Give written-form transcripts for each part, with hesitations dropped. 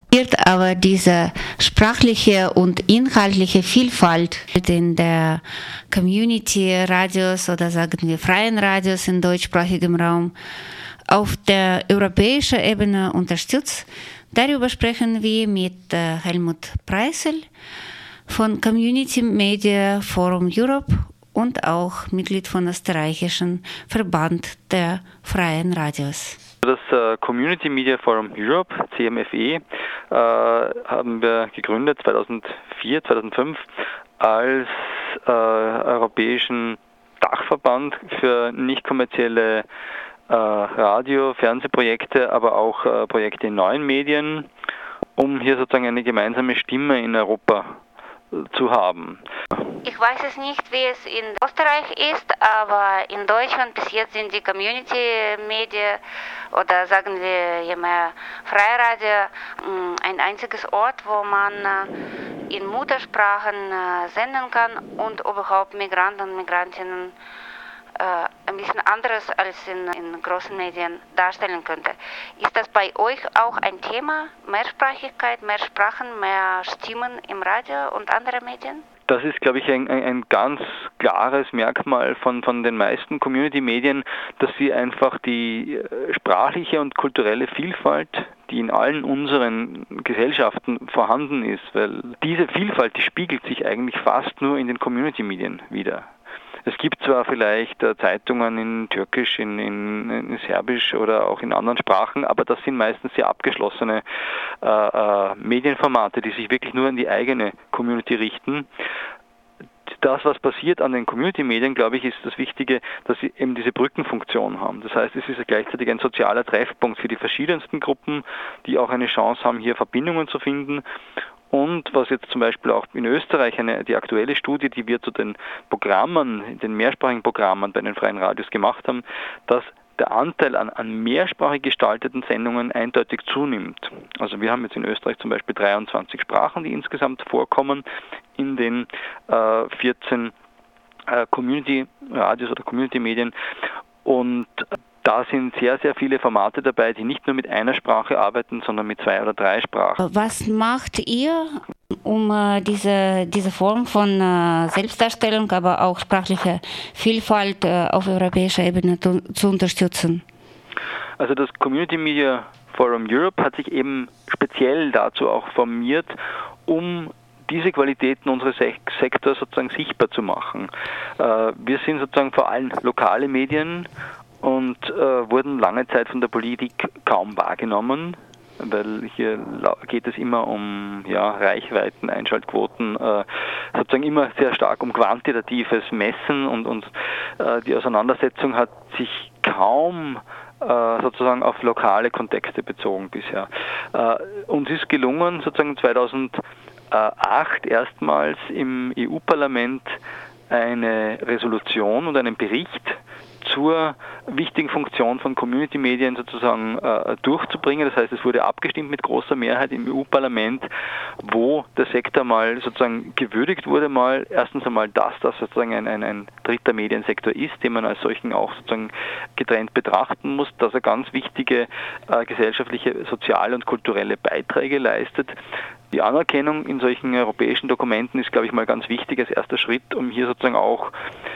wird aber diese sprachliche und inhaltliche Vielfalt in der Community-Radios oder sagen wir freien Radios in deutschsprachigem Raum auf der europäischen Ebene unterstützt. Darüber sprechen wir mit Helmut Preissl von Community Media Forum Europe und auch Mitglied von österreichischen Verband der freien Radios. Das Community Media Forum Europe, CMFE, haben wir gegründet 2004, 2005 als europäischen Dachverband für nicht kommerzielle Radio-, Fernsehprojekte, aber auch Projekte in neuen Medien, um hier sozusagen eine gemeinsame Stimme in Europa zu haben. Ich weiß es nicht, wie es in Österreich ist, aber in Deutschland bis jetzt sind die Community-Media oder sagen wir je mehr Freiradio ein einziges Ort, wo man in Muttersprachen senden kann und überhaupt Migranten und Migrantinnen ein bisschen anderes als in großen Medien darstellen könnte. Ist das bei euch auch ein Thema? Mehrsprachigkeit, mehr Sprachen, mehr Stimmen im Radio und andere Medien? Das ist, glaube ich, ein ganz klares Merkmal von den meisten Community-Medien, dass sie einfach die sprachliche und kulturelle Vielfalt, die in allen unseren Gesellschaften vorhanden ist, weil diese Vielfalt, die spiegelt sich eigentlich fast nur in den Community-Medien wider. Es gibt zwar vielleicht Zeitungen in Türkisch, in Serbisch oder auch in anderen Sprachen, aber das sind meistens sehr abgeschlossene Medienformate, die sich wirklich nur an die eigene Community richten. Das, was passiert an den Community-Medien, glaube ich, ist das Wichtige, dass sie eben diese Brückenfunktion haben. Das heißt, es ist gleichzeitig ein sozialer Treffpunkt für die verschiedensten Gruppen, die auch eine Chance haben, hier Verbindungen zu finden. Und was jetzt zum Beispiel auch in Österreich, die aktuelle Studie, die wir zu den Programmen, den mehrsprachigen Programmen bei den freien Radios gemacht haben, dass der Anteil an mehrsprachig gestalteten Sendungen eindeutig zunimmt. Also wir haben jetzt in Österreich zum Beispiel 23 Sprachen, die insgesamt vorkommen in den 14 Community-Radios oder Community-Medien. Und da sind sehr, sehr viele Formate dabei, die nicht nur mit einer Sprache arbeiten, sondern mit 2 oder 3 Sprachen. Was macht ihr, um diese Form von Selbstdarstellung, aber auch sprachliche Vielfalt auf europäischer Ebene zu unterstützen? Also das Community Media Forum Europe hat sich eben speziell dazu auch formiert, um diese Qualitäten unseres Sektors sozusagen sichtbar zu machen. Wir sind sozusagen vor allem lokale Medien und wurden lange Zeit von der Politik kaum wahrgenommen, weil hier geht es immer um Reichweiten, Einschaltquoten, sozusagen immer sehr stark um quantitatives Messen und die Auseinandersetzung hat sich kaum sozusagen auf lokale Kontexte bezogen bisher. Uns ist gelungen, sozusagen 2008 erstmals im EU-Parlament eine Resolution und einen Bericht zur wichtigen Funktion von Community-Medien sozusagen durchzubringen. Das heißt, es wurde abgestimmt mit großer Mehrheit im EU-Parlament, wo der Sektor mal sozusagen gewürdigt wurde, mal erstens einmal, dass das sozusagen ein dritter Mediensektor ist, den man als solchen auch sozusagen getrennt betrachten muss, dass er ganz wichtige gesellschaftliche, soziale und kulturelle Beiträge leistet. Die Anerkennung in solchen europäischen Dokumenten ist, glaube ich, mal ganz wichtig als erster Schritt, um hier sozusagen auch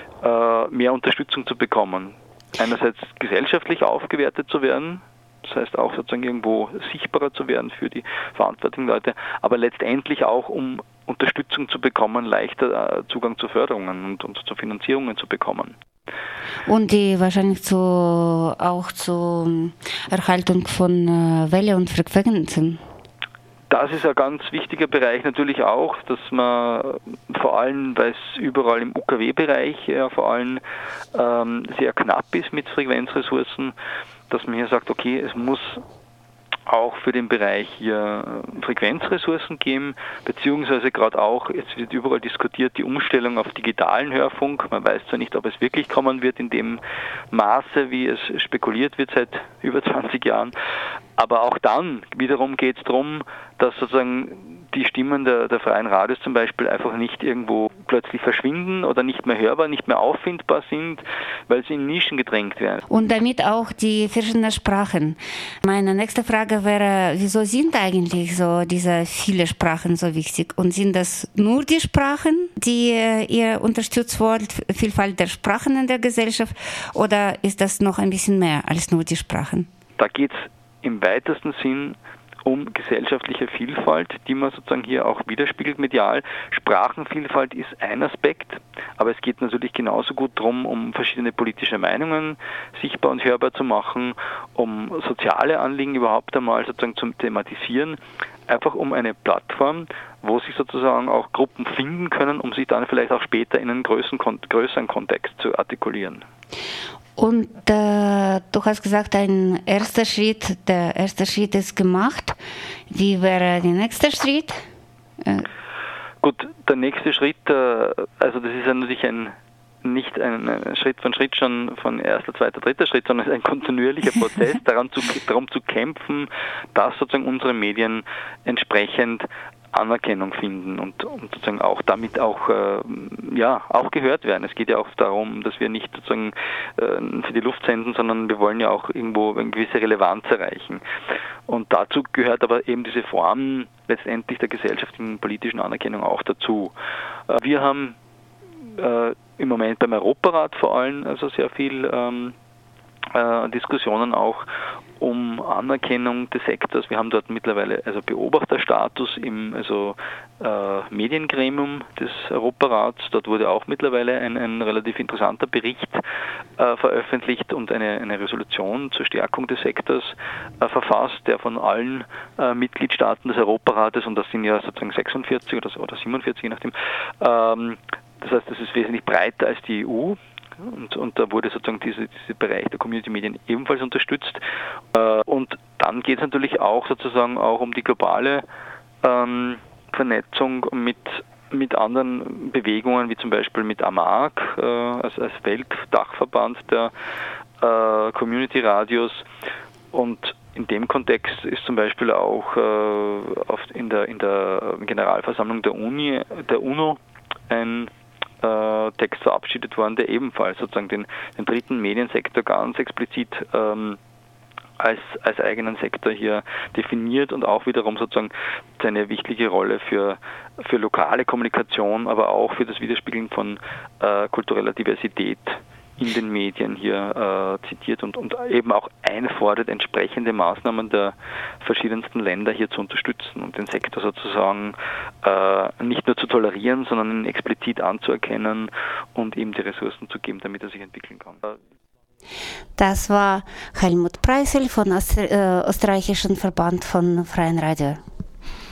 mehr Unterstützung zu bekommen. Einerseits gesellschaftlich aufgewertet zu werden, das heißt auch sozusagen irgendwo sichtbarer zu werden für die verantwortlichen Leute, aber letztendlich auch, um Unterstützung zu bekommen, leichter Zugang zu Förderungen und zu Finanzierungen zu bekommen. Und die wahrscheinlich auch zur Erhaltung von Welle und Frequenzen. Das ist ein ganz wichtiger Bereich natürlich auch, dass man vor allem, weil es überall im UKW-Bereich vor allem sehr knapp ist mit Frequenzressourcen, dass man hier sagt, okay, es muss auch für den Bereich hier Frequenzressourcen geben, beziehungsweise gerade auch, jetzt wird überall diskutiert, die Umstellung auf digitalen Hörfunk. Man weiß zwar nicht, ob es wirklich kommen wird in dem Maße, wie es spekuliert wird seit über 20 Jahren, aber auch dann wiederum geht es darum, dass sozusagen die Stimmen der freien Radios zum Beispiel einfach nicht irgendwo plötzlich verschwinden oder nicht mehr hörbar, nicht mehr auffindbar sind, weil sie in Nischen gedrängt werden. Und damit auch die verschiedenen Sprachen. Meine nächste Frage wäre, wieso sind eigentlich so diese viele Sprachen so wichtig? Und sind das nur die Sprachen, die ihr unterstützt wollt, Vielfalt der Sprachen in der Gesellschaft, oder ist das noch ein bisschen mehr als nur die Sprachen? Da geht es im weitesten Sinn um gesellschaftliche Vielfalt, die man sozusagen hier auch widerspiegelt medial. Sprachenvielfalt ist ein Aspekt, aber es geht natürlich genauso gut darum, um verschiedene politische Meinungen sichtbar und hörbar zu machen, um soziale Anliegen überhaupt einmal sozusagen zu thematisieren, einfach um eine Plattform, wo sich sozusagen auch Gruppen finden können, um sich dann vielleicht auch später in einen größeren Kontext zu artikulieren. Und du hast gesagt, der erste Schritt ist gemacht. Wie wäre der nächste Schritt? Gut, der nächste Schritt, also das ist ja natürlich nicht ein Schritt von Schritt schon von erster, zweiter, dritter Schritt, sondern es ist ein kontinuierlicher Prozess, darum zu kämpfen, dass sozusagen unsere Medien entsprechend Anerkennung finden und sozusagen auch damit auch gehört werden. Es geht ja auch darum, dass wir nicht sozusagen für die Luft senden, sondern wir wollen ja auch irgendwo eine gewisse Relevanz erreichen. Und dazu gehört aber eben diese Form letztendlich der gesellschaftlichen politischen Anerkennung auch dazu. Wir haben im Moment beim Europarat vor allem also sehr viel Diskussionen auch um Anerkennung des Sektors. Wir haben dort mittlerweile also Beobachterstatus im Mediengremium des Europarats. Dort wurde auch mittlerweile ein relativ interessanter Bericht veröffentlicht und eine Resolution zur Stärkung des Sektors verfasst, der von allen Mitgliedstaaten des Europarates, und das sind ja sozusagen 46 oder 47, je nachdem, das heißt, das ist wesentlich breiter als die EU. Und da wurde sozusagen dieser Bereich der Community-Medien ebenfalls unterstützt. Und dann geht es natürlich auch sozusagen auch um die globale Vernetzung mit anderen Bewegungen, wie zum Beispiel mit AMAG als Weltdachverband der Community-Radios. Und in dem Kontext ist zum Beispiel auch in der Generalversammlung der UNO ein Text verabschiedet worden, der ebenfalls sozusagen den dritten Mediensektor ganz explizit als eigenen Sektor hier definiert und auch wiederum sozusagen seine wichtige Rolle für lokale Kommunikation, aber auch für das Widerspiegeln von kultureller Diversität in den Medien hier zitiert und eben auch einfordert, entsprechende Maßnahmen der verschiedensten Länder hier zu unterstützen und den Sektor sozusagen nicht nur zu tolerieren, sondern explizit anzuerkennen und ihm die Ressourcen zu geben, damit er sich entwickeln kann. Das war Helmut Preissl vom österreichischen Verband von Freien Radio.